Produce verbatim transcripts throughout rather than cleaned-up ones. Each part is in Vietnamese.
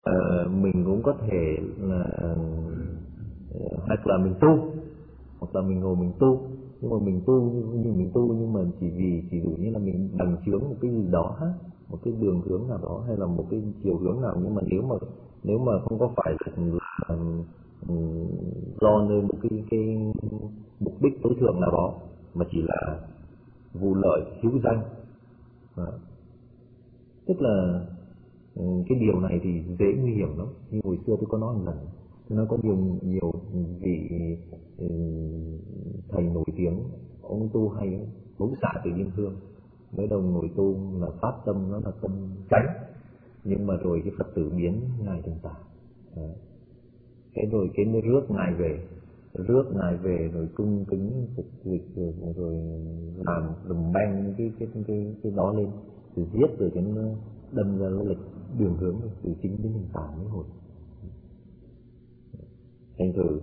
uh, mình cũng có thể là uh, hoặc là mình tu, hoặc là mình ngồi mình tu, nhưng mà mình tu như mình tu nhưng mà chỉ vì chỉ dụ như là mình bằng chướng một cái gì đó, một cái đường hướng nào đó hay là một cái chiều hướng nào, nhưng mà nếu mà nếu mà không có phải là um, do nơi một cái cái mục đích tối thượng nào đó, mà chỉ là vụ lợi hữu danh. Đó. Tức là cái điều này thì dễ nguy hiểm lắm. Như hồi xưa tôi có nói một lần, nó có nhiều nhiều vị thầy nổi tiếng, ông tu hay bấu xạ từ Yên Hương, mới đầu ngồi tu là phát tâm nó là tâm tránh, nhưng mà rồi cái Phật tử biến ngài thành tà. Cái rồi cái mới rước ngài về, rước ngài về rồi cung kính phục dịch rồi, rồi làm lùm beng cái cái cái cái đó lên, rồi giết rồi cái nó đâm ra lệch đường hướng từ chính đến hình tà mới hồi. Thành thử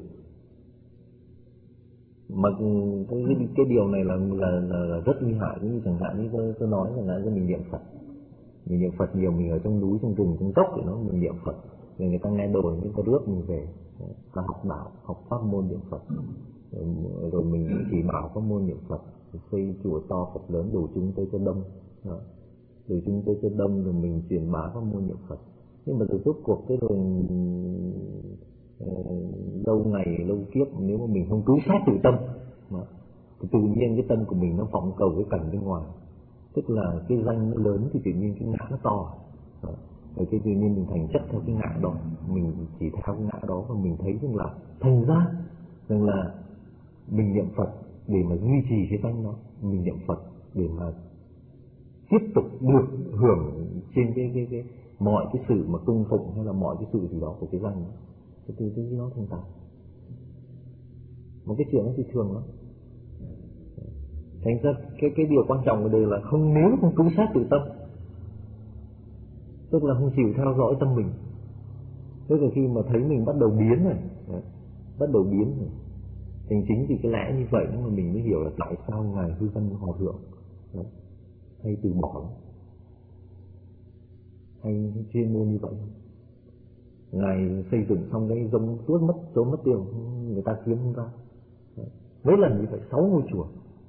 mà cái, cái điều này là, là, là, là rất nguy hại. Như chẳng hạn như tôi, tôi nói chẳng hạn như mình niệm Phật, mình niệm Phật nhiều, mình ở trong núi, trong rừng, trong dốc thì nó mình niệm Phật, rồi người ta nghe đồn, người ta rước mình về ta học đạo, học pháp môn niệm Phật, rồi, rồi mình chỉ bảo pháp môn niệm Phật, xây chùa to Phật lớn đủ chúng tới cho đông, đó. Đủ chúng tới cho đông, rồi mình truyền bá pháp môn niệm Phật. Nhưng mà từ suốt cuộc cái rồi uh, lâu ngày lâu kiếp, nếu mà mình không cứu sát tự tâm mà, thì tự nhiên cái tâm của mình nó vọng cầu cái cảnh bên ngoài, tức là cái danh nó lớn thì tự nhiên cái ngã nó to, đó. Rồi cái tự nhiên mình thành chất theo cái ngã đó, mình chỉ theo cái ngã đó và mình thấy rằng là thành ra rằng là mình niệm Phật để mà duy trì cái danh đó, mình niệm Phật để mà tiếp tục được hưởng trên cái cái cái mọi cái sự mà cung phụng hay là mọi cái sự gì đó của cái danh đó, cái từ cái nó thành tà. Một cái chuyện nó thì thường lắm. Thành ra cái cái điều quan trọng ở đây là không, nếu không cứu sát tự tâm, tức là không chịu theo dõi tâm mình, tức là khi mà thấy mình bắt đầu biến này, bắt đầu biến này, thành chính vì cái lẽ như vậy mà mình mới hiểu là tại sao ngài Hư Văn Hòa Thượng hay từ bỏ, hay chuyên môn như vậy. Ngài xây dựng xong cái giống tuốt mất trốn mất tiền, người ta kiếm không ra, mấy lần như vậy, sáu ngôi chùa.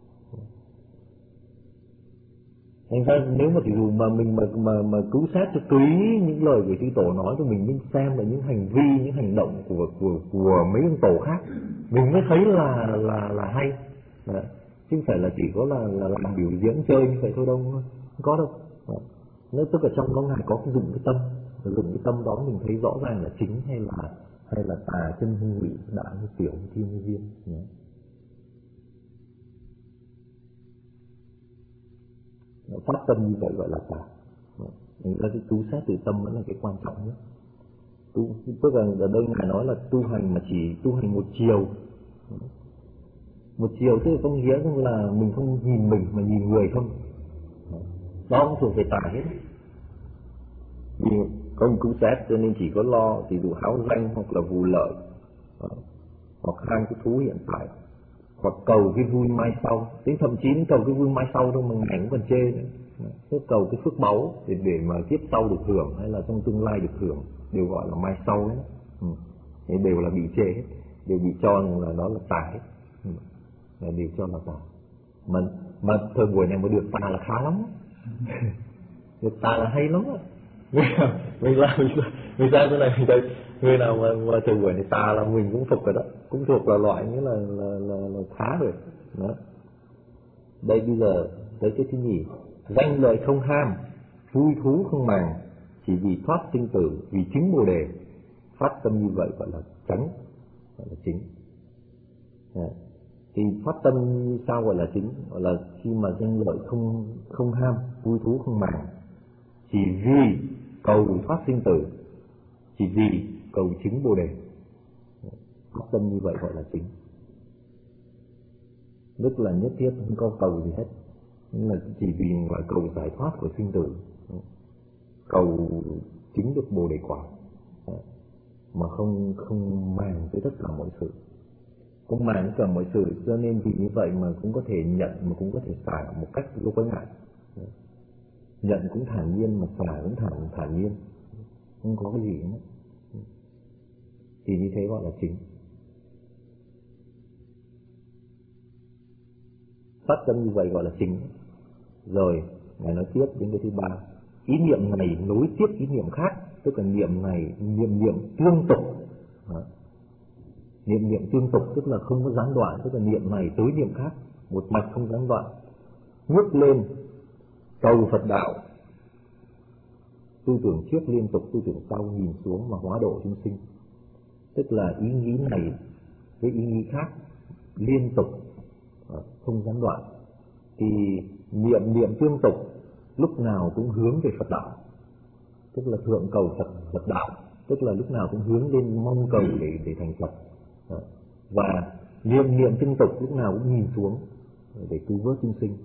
Thành ra nếu mà dù mà mình mà mà mà cứu sát cho kỹ những lời của chư tổ nói cho mình, nên xem là những hành vi, những hành động của của của mấy ông tổ khác, mình mới thấy là là là hay. Đấy. Chứ không phải là chỉ có là là làm biểu diễn chơi như vậy thôi đâu, không có đâu. Nó tức là trong đó ngài có cái dụng cái tâm, dùng cái tâm đó mình thấy rõ ràng là chính hay là hay là tà, chân hung vị, đại hay tiểu, thiên hay viên. Đấy. Phát tâm như vậy gọi là tà. Nên ra cái cứu sát tự tâm vẫn là cái quan trọng nhất. Tu, tức là ở đây ngài nói là tu hành mà chỉ tu hành một chiều. Một chiều tức là có nghĩa là mình không nhìn mình mà nhìn người không. Đó cũng thuộc về tà hết. Vì không cứu sát cho nên chỉ có lo thì đủ háo danh hoặc là vụ lợi, hoặc ham cái thú hiện tại, hoặc cầu cái vui mai sau. Đến thậm chí cầu cái vui mai sau thôi mà ngài cũng còn chê nữa. Thế cầu cái phước báu để, để mà kiếp sau được hưởng hay là trong tương lai được hưởng, đều gọi là mai sau ấy. Ừ. Thế đều là bị chê hết, đều bị cho là đó là tà hết. Ừ. Là đều cho là tà. Mà, mà thời buổi này mà được tà là khá lắm. Được tà là hay lắm. Mình làm mình ra cái này mình thấy người nào mà, mà thời buổi này tà là mình cũng phục rồi đó, cũng thuộc là loại như là là, là, là khá rồi đó. Đây bây giờ tới cái thứ nhì, danh lợi không ham, vui thú không màng, chỉ vì thoát sinh tử, vì chứng bồ đề, phát tâm như vậy gọi là chánh, gọi là chính. Đấy. Thì phát tâm như sao gọi là chính, gọi là khi mà danh lợi không không ham, vui thú không màng, chỉ vì cầu thoát sinh tử, chỉ vì cầu chứng bồ đề, phát tâm như vậy gọi là chính. Tức là nhất thiết không có cầu gì hết, nhưng là chỉ vì gọi cầu giải thoát của sinh tử, cầu chứng được bồ đề quả, mà không không màng tới tất cả mọi sự, không màng tất cả mọi sự, cho nên vì như vậy mà cũng có thể nhận mà cũng có thể xả một cách vô quái ngại. Nhận cũng thản nhiên mà xả cũng thản thản nhiên. không có cái gì nữa. Thì như thế gọi là chính. Phát tâm như vậy gọi là chính. Rồi Ngài nói tiếp đến cái thứ ba, ý niệm này nối tiếp ý niệm khác, tức là niệm này niệm niệm tương tục. Đó. Niệm niệm tương tục tức là không có gián đoạn, tức là niệm này tới niệm khác, một mạch không gián đoạn. Ngước lên cầu Phật đạo, tư tưởng trước liên tục, tư tưởng sau nhìn xuống và hóa độ chúng sinh. Tức là ý nghĩ này với ý nghĩ khác liên tục, không gián đoạn. Thì niệm niệm tương tục lúc nào cũng hướng về Phật đạo, tức là thượng cầu Phật Phật đạo, tức là lúc nào cũng hướng lên mong cầu để để thành Phật. Và niệm niệm tương tục lúc nào cũng nhìn xuống để cứu vớt chúng sinh.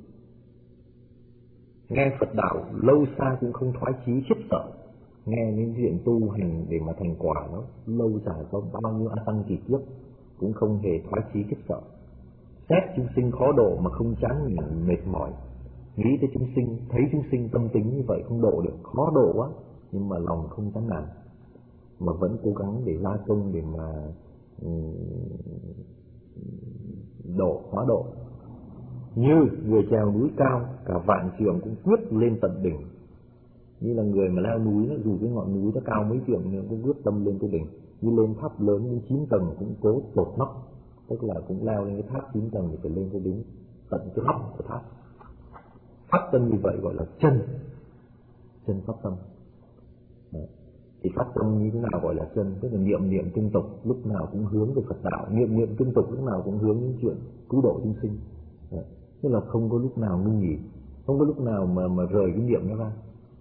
Nghe Phật đạo lâu xa cũng không thoái chí khiếp sợ. Nghe những chuyện tu hành để mà thành quả nó lâu dài có bao nhiêu a tăng kỳ kiếp cũng không hề thoái chí khiếp sợ. Xét chúng sinh khó độ mà không chán nản mệt mỏi. Nghĩ tới chúng sinh, thấy chúng sinh tâm tính như vậy không độ được, khó độ quá, nhưng mà lòng không chán nản, mà vẫn cố gắng để la công để mà um, độ, hóa độ. Như người trèo núi cao, cả vạn trượng cũng quyết lên tận đỉnh. Như là người mà leo núi, dù cái ngọn núi nó cao mấy trượng nhưng cũng quyết tâm lên tới đỉnh. Như lên tháp lớn đến chín tầng cũng cố tột nóc, tức là cũng leo lên cái tháp chín tầng thì phải lên tới đỉnh tận cái nóc của tháp. Phát tâm như vậy gọi là chân, chân phát tâm. Đấy. Thì phát tâm như thế nào gọi là chân? Tức là niệm niệm tương tục lúc nào cũng hướng về Phật đạo, niệm niệm tương tục lúc nào cũng hướng đến chuyện cứu độ chúng sinh. Đấy. Tức là không có lúc nào ngưng nghỉ, không có lúc nào mà mà rời cái niệm nó ra.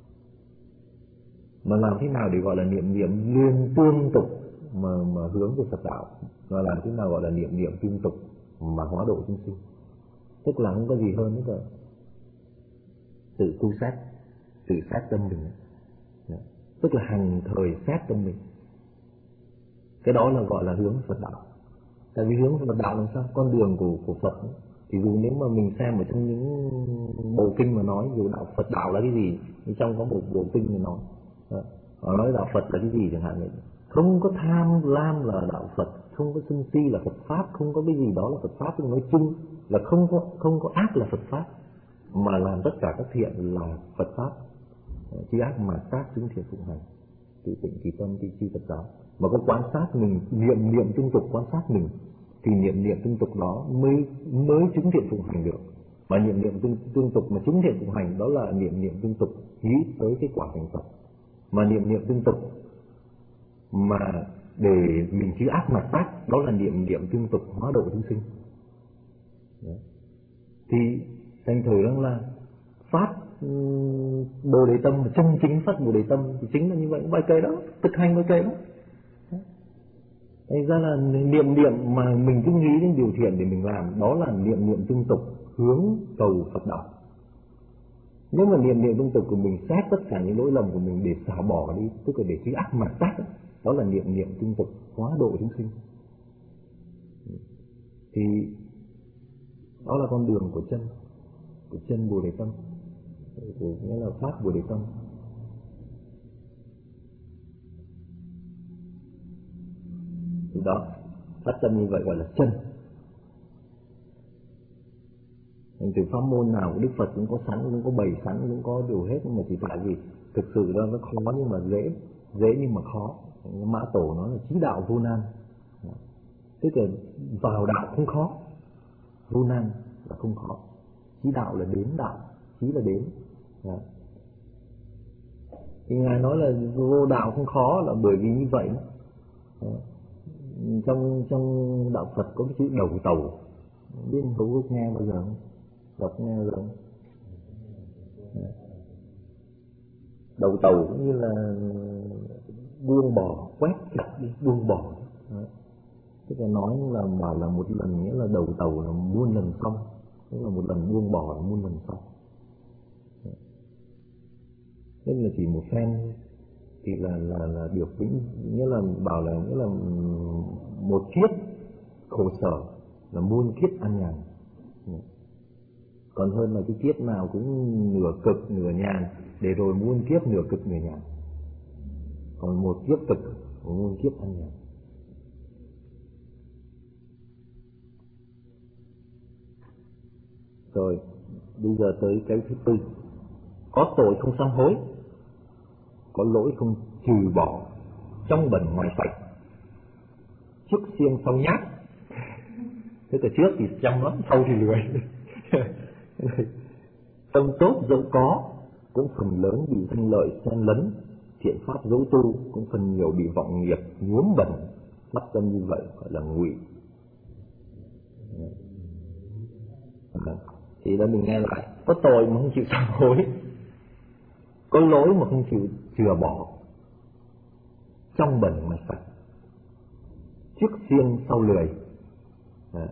Mà làm thế nào để gọi là niệm niệm liên tương tục mà mà hướng về Phật đạo? Và làm thế nào gọi là niệm niệm tương tục mà hóa độ chúng sinh? Tức là không có gì hơn nữa cả. Tự tu xét, tự xét tâm mình. Đấy. Tức là hàng thời xét tâm mình. Cái đó là gọi là hướng Phật đạo. Tại vì hướng Phật đạo làm sao? Con đường của, của Phật ấy. Thì dù nếu mà mình xem ở trong những bộ kinh mà nói dù đạo Phật đạo là cái gì, thì trong có một bộ kinh mà nói họ nói đạo Phật là cái gì chẳng hạn vậy. Không có tham lam là đạo Phật, không có sân si là Phật pháp, không có cái gì đó là Phật pháp. Nhưng nói chung là không có không có ác là Phật pháp, mà làm tất cả các thiện là Phật pháp. Chi ác mà sát chứng thiện phụng hành, tự tịnh kỳ tâm thì chi Phật giáo. Mà có quan sát mình, niệm niệm tương tục quan sát mình, thì niệm niệm tương tục đó mới mới chứng thiện phụng hành được. Mà niệm niệm tương, tương tục mà chứng thiện phụng hành đó là niệm niệm tương tục nghĩ tới cái quả thành Phật. Mà niệm niệm tương tục mà để mình chứ ác mặt tác đó là niệm niệm tương tục hóa độ chúng sinh. Đấy. Thì thành thử rằng là phát Bồ Đề Tâm, chân chính phát Bồ Đề Tâm thì chính là như vậy, bài kệ đó, thực hành bài kệ đó. Thành ra là niệm niệm mà mình cứ nghĩ đến điều thiện để mình làm, đó là niệm niệm tương tục hướng cầu Phật đạo. Nếu mà niệm niệm tương tục của mình xét tất cả những lỗi lầm của mình để xả bỏ đi, tức là để trí ác mặt tác, đó là niệm niệm tương tục hóa độ chúng sinh. Thì đó là con đường của chân, của chân Bồ Đề Tâm, nghĩa là phát Bồ Đề Tâm. Thì đó, phát tâm như vậy gọi là chân. Thành từ pháp môn nào của Đức Phật cũng có sẵn, cũng có bày sẵn, cũng có điều hết, nhưng mà chỉ tại vì thực sự đó nó khó nhưng mà dễ, dễ nhưng mà khó. Mã Tổ nói là chí đạo vô nan, tức là vào đạo không khó, vô nan là không khó. Chí đạo là đến đạo, chí là đến. Đó. Thì Ngài nói là vô đạo không khó là bởi vì như vậy. Đó. Trong trong đạo Phật có cái chữ đầu tàu, biết Hữu Ước nghe bao giờ không? Đọc nghe rồi. Đầu tàu cũng như là buông bỏ, quét chặt đi, buông bỏ. Đấy. Tức là nói là bảo là một lần, nghĩa là đầu tàu là muôn lần xong, tức là một lần buông bỏ là muôn lần xong. Tức là chỉ một phen thì là là là được vĩnh, nghĩa là bảo là nghĩa là một kiếp khổ sở là muôn kiếp an nhàn. Còn hơn là cái kiếp nào cũng nửa cực nửa nhàn, để rồi muôn kiếp nửa cực nửa nhàn. còn một kiếp cực, một muôn kiếp an nhàn. Rồi bây giờ tới cái thứ tư, có tội không sám hối, có lỗi không trừ bỏ, trong bẩn ngoài sạch, trước siêng sau nhát. Thế từ trước thì chăm lắm, sau thì lười. Tâm tốt dẫu có, cũng phần lớn bị danh lợi xen lấn, thiện pháp dẫu tu, cũng phần nhiều bị vọng nghiệp nhuốm bẩn. Mắt tâm như vậy gọi là ngụy. Thì đó mình nghe lại, có tội mà không chịu sám hối, có lỗi mà không chịu chừa bỏ, trong bẩn ngoài sạch, trước siêng sau lười. À,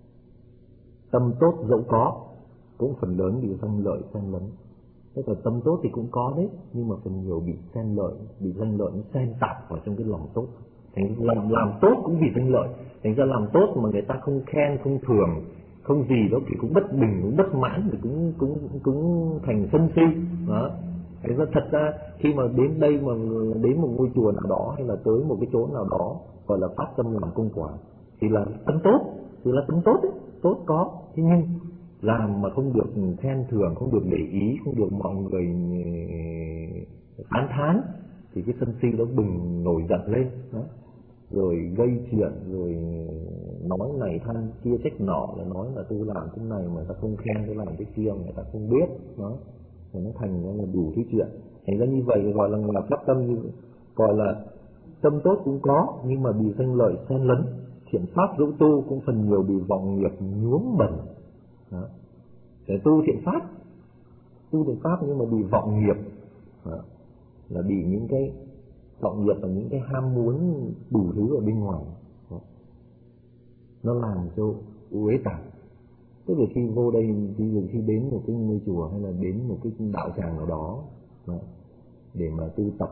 tâm tốt dẫu có, cũng phần lớn bị danh lợi xen lấn. Thế là tâm tốt thì cũng có đấy, nhưng mà phần nhiều bị xen lợi, bị danh lợi nó xen tạp vào trong cái lòng tốt. Thành làm làm tốt cũng vì danh lợi, thành ra làm tốt mà người ta không khen, không thưởng, không gì đó thì cũng bất bình, cũng bất mãn, thì cũng cũng cũng thành sân si. Đó. Thế ra thật ra khi mà đến đây mà đến một ngôi chùa nào đó hay là tới một cái chỗ nào đó gọi là phát tâm làm công quả thì là tâm tốt, thì là tâm tốt đấy, tốt có. Thế nhưng làm mà không được khen thưởng, không được để ý, không được mọi người tán thán thì cái sân si đó bừng nổi giận lên. Đó. Rồi gây chuyện, rồi nói này than kia trách nọ, là nói là tôi làm cái này mà ta không khen, tôi làm cái kia người ta không biết. Đó. Rồi nó thành ra là đủ thứ chuyện. Thành ra như vậy gọi là là phát tâm, như gọi là tâm tốt cũng có nhưng mà bị danh lợi xen lấn, thiện pháp dẫu tu, cũng phần nhiều bị vọng nghiệp nhuốm bẩn. Đó. Để tu thiện pháp, tu thiện pháp nhưng mà bị vọng nghiệp. Đó. Là bị những cái vọng nghiệp và những cái ham muốn đủ thứ ở bên ngoài. Đó. Nó làm cho uế tạp. Tức là khi vô đây, ví dụ khi đến một cái ngôi chùa hay là đến một cái đạo tràng nào đó, đó để mà tu tập,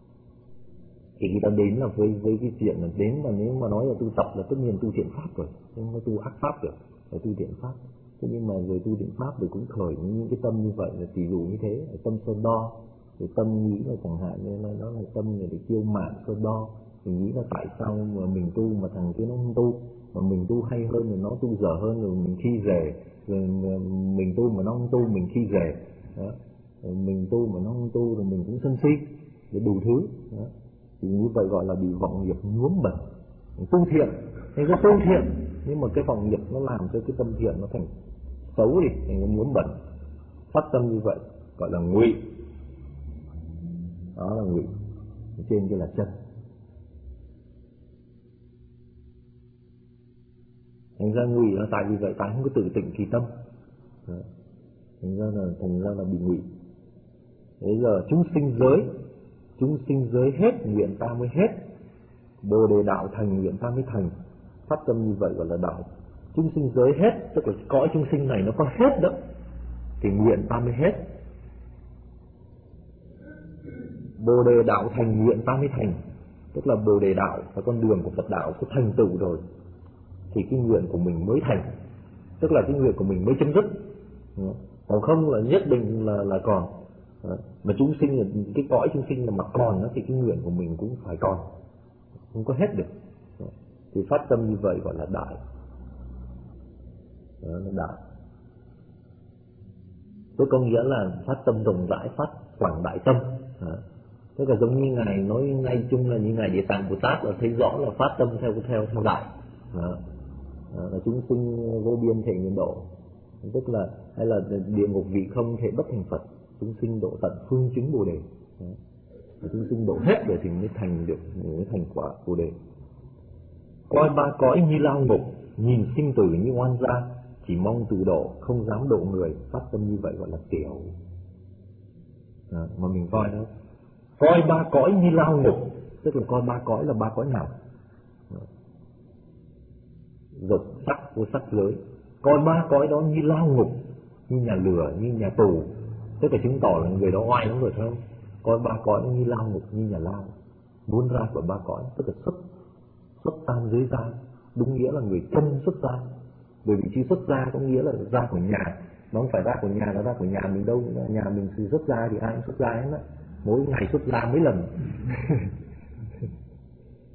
thì người ta đến là với với cái chuyện là đến là nếu mà nói là tu tập là tất nhiên tu thiện pháp rồi, không có tu ác pháp được, phải tu thiện pháp. Thế nhưng mà người tu thiện pháp thì cũng khởi những cái tâm như vậy, là tỷ dụ như thế, tâm so đo, thì tâm nghĩ là chẳng hạn như là nó là tâm người để kiêu mạn so đo, mình nghĩ là tại sao mà mình tu mà thằng kia nó không tu, mà mình tu hay hơn rồi nó tu dở hơn, rồi mình khi rể, rồi mình tu mà nó không tu mình khi rể. Đó. Rồi mình tu mà nó không tu rồi mình cũng sân si, để đủ thứ. Đó. Thì như vậy gọi là bị vọng nghiệp nhuốm bẩn. Tu thiện, nên có tu thiện nhưng mà cái vọng nghiệp nó làm cho cái tâm thiện nó thành xấu đi, thành nó nhuốm bẩn. Phát tâm như vậy gọi là ngụy. Đó là ngụy, trên kia là chân. Thành ra ngụy là tại vì vậy, tại không có tự tịnh kỳ tâm. Đó. Thành ra là thành ra là bị ngụy. Bây giờ chúng sinh giới, chúng sinh giới hết nguyện ta mới hết, bồ đề đạo thành nguyện ta mới thành. Phát tâm như vậy gọi là đạo. Chúng sinh giới hết, tức là cõi chúng sinh này nó có hết đó, thì nguyện ta mới hết. Bồ đề đạo thành nguyện ta mới thành, tức là bồ đề đạo và con đường của Phật đạo có thành tựu rồi thì cái nguyện của mình mới thành, tức là cái nguyện của mình mới chấm dứt. Còn không là nhất định là là còn. Mà chúng sinh là cái cõi chúng sinh là mà còn nó thì cái nguyện của mình cũng phải còn, không có hết được. Thì phát tâm như vậy gọi là đại. Đó là đại. Tôi có nghĩa là phát tâm rộng rãi, phát quảng đại tâm. Đó. Tức là giống như ngài nói ngay chung là như ngài Địa Tạng Bồ Tát là thấy rõ là phát tâm theo theo theo đại. Đó. Đó là chúng sinh vô biên thể nguyện độ, tức là hay là địa ngục vị không thể bất thành Phật, chúng sinh độ tận phương chứng bồ đề. Đó. Chúng sinh độ hết rồi thì mới thành được, mới thành quả bồ đề. Coi ba cõi như lao ngục, nhìn sinh tử như oan gia, chỉ mong tự độ, không dám độ người. Phát tâm như vậy gọi là tiểu. Đó. Mà mình coi đó, coi ba cõi như lao ngục, tức là coi ba cõi là ba cõi nào? Dục sắc vô sắc giới. Coi ba cõi đó như lao ngục, như nhà lửa, như nhà tù, tức là chứng tỏ là người đó oai lắm rồi phải không? Coi ba cõi như lao ngục, như nhà lao, muốn ra khỏi ba cõi, tức là xuất xuất tam giới gia, đúng nghĩa là người chân xuất gia. Bởi vì khi xuất gia có nghĩa là ra khỏi nhà, nó không phải ra khỏi nhà là ra khỏi nhà mình đâu, nhà mình thì xuất gia thì ai cũng xuất gia hết á, mỗi ngày xuất gia mấy lần.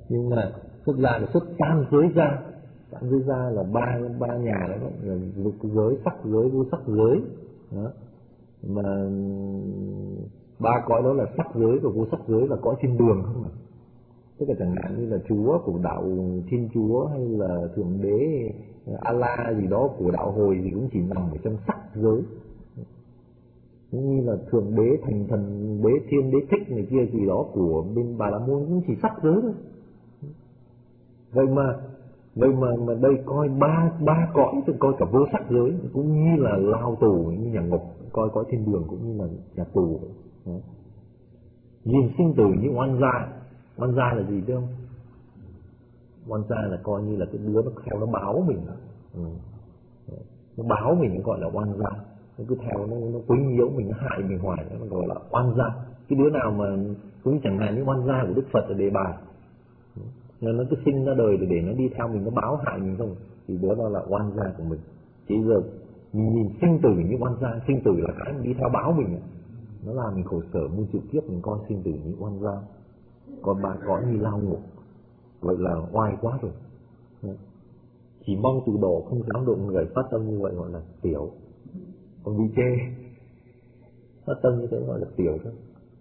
Nhưng mà xuất gia là xuất tam giới ra. Tam giới ra là ba ba nhà đó, là dục giới, sắc giới, vô sắc giới đó. Mà ba cõi đó là sắc giới và vô sắc giới là cõi thiên đường không ạ? Tức là chẳng hạn như là Chúa của đạo Thiên Chúa hay là Thượng Đế Allah gì đó của đạo Hồi thì cũng chỉ nằm ở trong sắc giới. Cũng như là Thượng Đế, Thành Thần Đế, Thiên Đế Thích này kia gì đó của bên Bà La Môn cũng chỉ sắc giới thôi. Vậy mà vậy mà mà đây coi ba ba cõi, thì coi cả vô sắc giới cũng như là lao tù, như nhà ngục, coi cõi thiên đường cũng như là nhà tù. Đó. Nhìn sinh tử như oan gia. Oan gia là gì biết không? Oan gia là coi như là cái đứa nó theo nó báo mình. Ừ. Nó báo mình, nó gọi là oan gia. Nó cứ theo nó nó quấy nhiễu mình, nó hại mình hoài, nó gọi là oan gia. Cái đứa nào mà cũng chẳng hạn như oan gia của Đức Phật ở đề bài, nên nó cứ sinh ra đời để, để nó đi theo mình, nó báo hại mình không, thì đứa đó là oan gia của mình. Chỉ giờ mình nhìn sinh tử như oan gia, sinh tử là cái mình đi theo báo mình, nó làm mình khổ sở muôn triệu kiếp, mình coi sinh tử như oan gia. Còn ba cõi như lao ngục, vậy là oai quá rồi. Chỉ mong trụ độ, không dám độ người, phát tâm như vậy gọi là tiểu. Còn bị chê, phát tâm như thế gọi là tiểu thôi.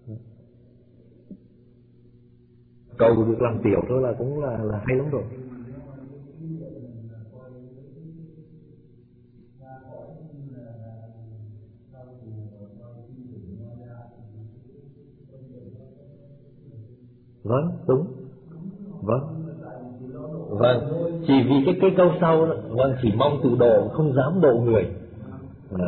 Cầu được làm tiểu thôi là cũng là là hay lắm rồi. Vâng, đúng. Vâng. Vâng, chỉ vì cái cái câu sau đó, vâng, chỉ mong tự độ, không dám độ người. À.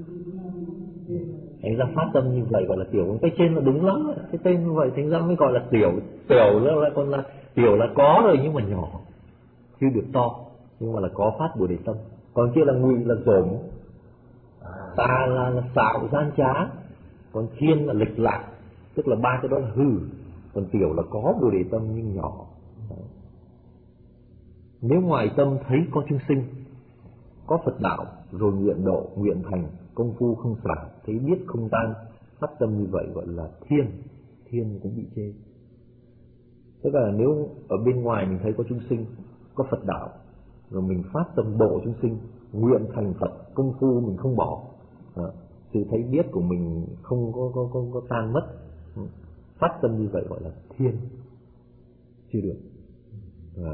Thành ra phát tâm như vậy gọi là tiểu. Cái trên là đúng lắm, cái tên như vậy thành ra mới gọi là tiểu. Tiểu là còn là tiểu là có rồi nhưng mà nhỏ, chưa được to, nhưng mà là có phát Bồ Đề tâm. Còn kia là ngụy là dỗm, tà là, là xạo gian trá, còn thiên là lệch lạc, tức là ba cái đó là hư. Còn tiểu là có Bồ Đề tâm nhưng nhỏ. Đấy. Nếu ngoài tâm thấy có chúng sinh, có Phật đạo, rồi nguyện độ, nguyện thành, công phu không xả, thấy biết không tan, phát tâm như vậy gọi là thiên. Thiên cũng bị chê. Tức là nếu ở bên ngoài mình thấy có chúng sinh, có Phật đạo, rồi mình phát tâm độ chúng sinh, nguyện thành Phật, công phu mình không bỏ, đó. Sự thấy biết của mình không có, có, có, có tan mất, phát tâm như vậy gọi là thiên. Chưa được. À.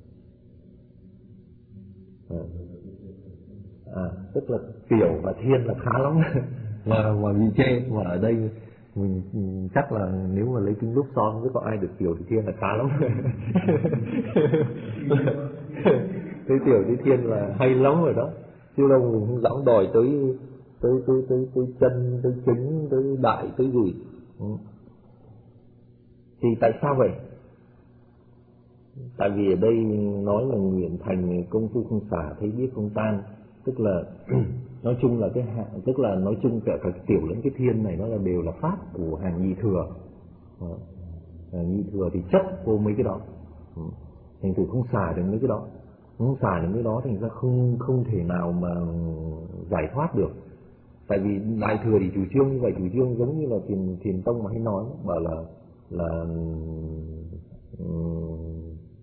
À. À, tức là tiểu và thiên là khá lắm mà mà bị chê. Mà ở đây mình, mình chắc là nếu mà lấy kính lúp son không biết có ai được tiểu thì thiên là khá lắm. Thế tiểu thì thiên là hay lắm rồi đó, chứ đâu mình không dám đòi tới tới tới tới tới chân, tới chính, tới đại, tới gì. Ừ. Thì tại sao vậy? Tại vì ở đây nói là nguyện thành, công phu không xả, thấy biết không tan, tức là nói chung là cái hạng, tức là nói chung cả cái tiểu lẫn cái thiên này nó là đều là pháp của hàng nhị thừa. À, nhị thừa thì chấp vô mấy cái đó, thành thử không xả được mấy cái đó, không xả được mấy đó thành ra không không thể nào mà giải thoát được. Tại vì đại thừa thì chủ trương như vậy, chủ trương giống như là thiền thiền tông mà hay nói, bảo là là um,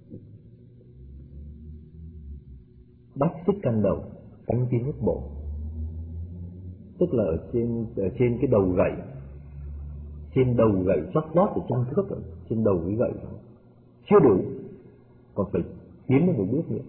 bách xích căn đầu, cánh tiến nhất bộ. Tức là ở trên ở trên cái đầu gậy, trên đầu gậy chót lót ở trong thước, ở trên đầu cái gậy đó chưa đủ, còn phải tiến lên một bước nữa.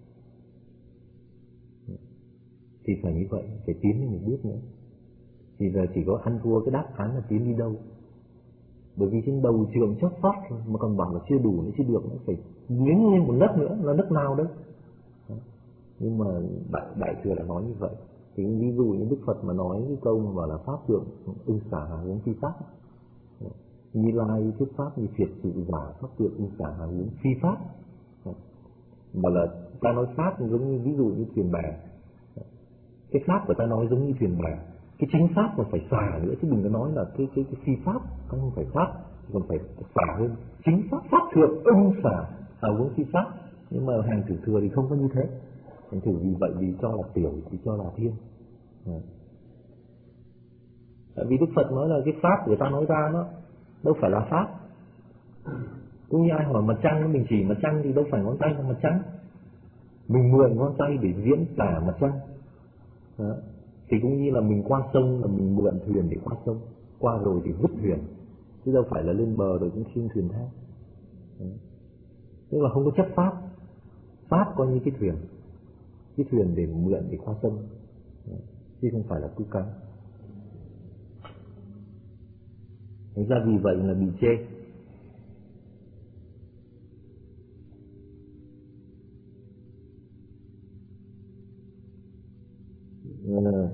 Thì phải như vậy, phải tiến lên một bước nữa. Thì giờ chỉ có ăn thua cái đáp án là tiến đi đâu. Bởi vì trên đầu trường chót lót mà còn bảo là chưa đủ nữa, chưa được nữa, phải tiến lên một nấc nữa, là nấc nào đấy. Nhưng mà đại, đại thừa đã nói như vậy. Thì ví dụ như Đức Phật mà nói cái câu mà bảo là pháp tượng ưng xả hà huống phi pháp, Như Lai thuyết pháp như thiệt sự giả, pháp tượng ưng xả hà huống phi pháp. Mà là ta nói pháp giống như ví dụ như thuyền bè, cái pháp của ta nói giống như thuyền bè, cái chính pháp còn phải xả nữa, chứ đừng có nói là cái cái cái phi pháp, không phải pháp, còn phải xả hơn. Chính pháp pháp thượng ưng xả hà huống phi pháp. Nhưng mà hàng thử thừa thì không có như thế. Thành thử vì vậy vì cho là tiểu thì cho là thiên. À. Tại vì Đức Phật nói là cái pháp của ta nói ra nó đâu phải là pháp. Cũng như ai hỏi mặt trăng, mình chỉ mặt trăng thì đâu phải ngón tay là mặt trăng. Mình mượn ngón tay để diễn tả mặt trăng. Đó. Thì cũng như là mình qua sông là mình mượn thuyền để qua sông, qua rồi thì vứt thuyền, chứ đâu phải là lên bờ rồi cũng khiêng thuyền thang. Tức là không có chấp pháp, pháp coi như cái thuyền, cái thuyền để mượn để qua sông, chứ không phải là tu cắn. Thành ra vì vậy là bị chê. Ừ.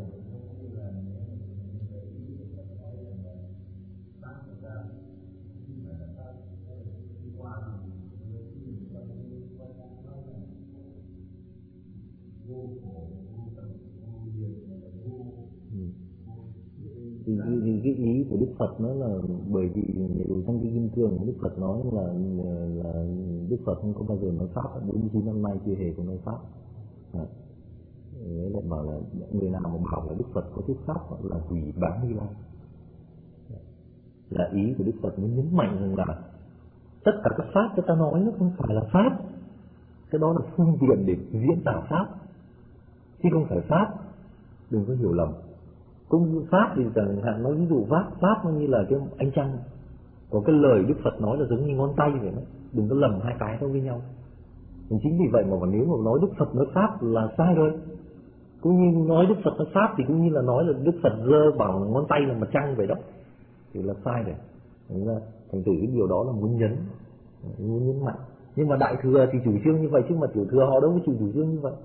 Thì, thì cái ý của Đức Phật nó là bởi vì trong cái kim cương Đức Phật nói là là Đức Phật không có bao giờ nói pháp, bốn mươi chín năm nay chưa hề có nói pháp. Đấy lại bảo là người nào mà bảo là Đức Phật có thuyết pháp là hủy bán Như Lai. Là ý của Đức Phật mới nhấn mạnh rằng là tất cả các pháp chúng ta nói nó không phải là pháp, cái đó là phương tiện để diễn tả pháp, chứ không phải pháp. Đừng có hiểu lầm. Cũng như pháp thì chẳng hạn nói ví dụ pháp pháp nó như là cái ánh trăng, có cái lời Đức Phật nói là giống như ngón tay vậy đó. Đừng có lầm hai cái đó với nhau. Thì chính vì vậy mà nếu mà nói Đức Phật nói pháp là sai rồi. Cũng như nói Đức Phật nói pháp thì cũng như là nói là Đức Phật giơ bằng ngón tay là mặt trăng vậy đó, thì là sai rồi. Thành ra thành thử cái điều đó là muốn nhấn, muốn nhấn mạnh. Nhưng mà Đại Thừa thì chủ trương như vậy, chứ mà Tiểu Thừa họ đâu có chủ chủ trương như vậy.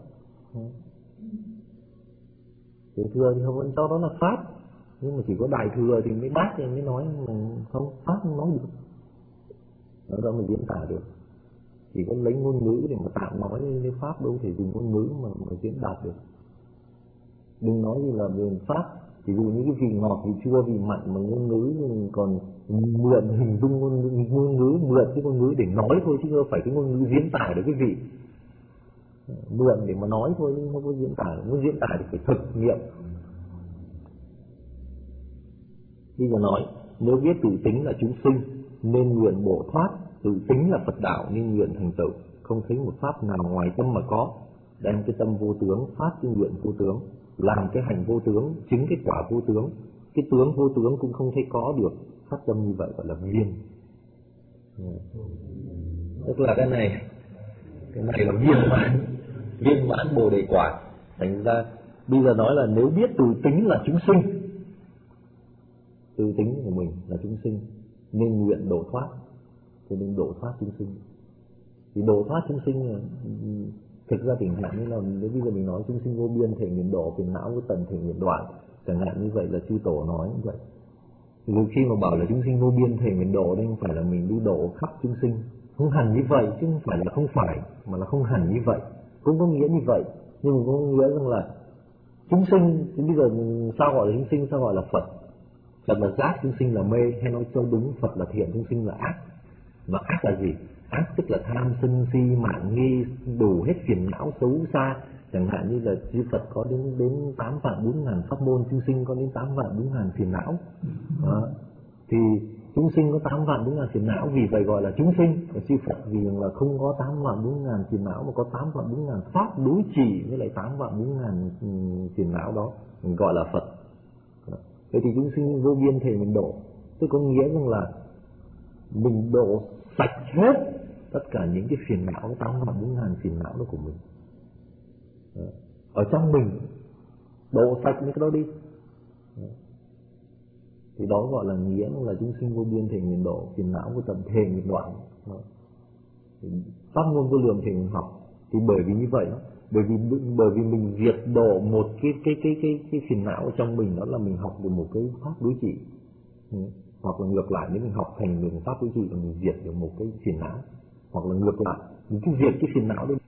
Tiểu Thừa thì họ vẫn cho đó là pháp, nhưng mà chỉ có Đại Thừa thì mới bác thì mới nói mà không, pháp không nói được, nó đâu mà diễn tả được. Chỉ có lấy ngôn ngữ để mà tạm nói với pháp, đâu thể dùng ngôn ngữ mà, mà diễn đạt được. Đừng nói như là về pháp, ví dụ như cái vị ngọt, vị chua, vị mặn mà ngôn ngữ còn mượn hình dung ngôn ngữ, ngôn ngữ mượn cái ngôn ngữ để nói thôi, chứ không phải cái ngôn ngữ diễn tả được cái vị. Mượn để mà nói thôi, nhưng không có diễn tả, muốn diễn tả thì phải thực nghiệm. Bây giờ nói, nếu biết tự tính là chúng sinh nên nguyện bổ thoát, tự tính là Phật đạo nên nguyện thành tựu, không thấy một pháp nào ngoài tâm mà có, đem cái tâm vô tướng phát cái nguyện vô tướng, làm cái hành vô tướng, chứng cái quả vô tướng, cái tướng vô tướng cũng không thấy có được, phát tâm như vậy gọi là viên. Tức là cái này, cái này là viên mãn, viên mãn bồ đề quả. Thành ra bây giờ nói là nếu biết tự tính là chúng sinh, tự tính của mình là chúng sinh nên nguyện độ thoát, cho nên độ thoát chúng sinh. Thì độ thoát chúng sinh thực ra tình hạn như là nếu bây giờ mình nói chúng sinh vô biên thể nguyện độ, phiền não vô tận thể nguyện đoạn, chẳng hạn như vậy là chư tổ nói như vậy. Thì khi mà bảo là chúng sinh vô biên thể nguyện độ, đây không phải là mình đi độ khắp chúng sinh, không hẳn như vậy, chứ không phải là không phải, mà là không hẳn như vậy, cũng có nghĩa như vậy, nhưng mà có nghĩa rằng là chúng sinh. Thì bây giờ sao gọi là chúng sinh, sao gọi là Phật? Phật là giác, chúng sinh là mê, hay nói cho đúng Phật là thiện, chúng sinh là ác. Mà ác là gì? Ác tức là tham sân si mạn nghi, đủ hết phiền não xấu xa. Chẳng hạn như là chư Phật có đến đến tám vạn bốn ngàn pháp môn, chúng sinh có đến tám vạn bốn ngàn phiền não. Đó. Thì chúng sinh có tám vạn bốn ngàn phiền não, vì vậy gọi là chúng sinh. Còn chư Phật vì là không có tám vạn bốn ngàn phiền não, mà có tám vạn bốn ngàn pháp đối trị với lại tám vạn bốn ngàn phiền não đó, mình gọi là Phật. Vậy thì chúng sinh vô biên thể mình độ, tức có nghĩa rằng là mình độ sạch hết tất cả những cái phiền não, tám vạn bốn ngàn phiền não đó của mình ở trong mình, độ sạch những cái đó đi. Thì đó gọi là nghĩa là chúng sinh vô biên thể nguyện độ, phiền não vô tận thể nguyện đoạn, pháp ngôn vô lượng thể nguyện học. Thì bởi vì như vậy đó, bởi vì bởi vì mình diệt độ một cái cái cái cái cái phiền não ở trong mình, đó là mình học được một cái pháp đối trị. Ừ. Hoặc là ngược lại, nếu mình học thành được một pháp đối trị là mình diệt được một cái phiền não, hoặc là ngược lại mình cứ diệt cái phiền não đi.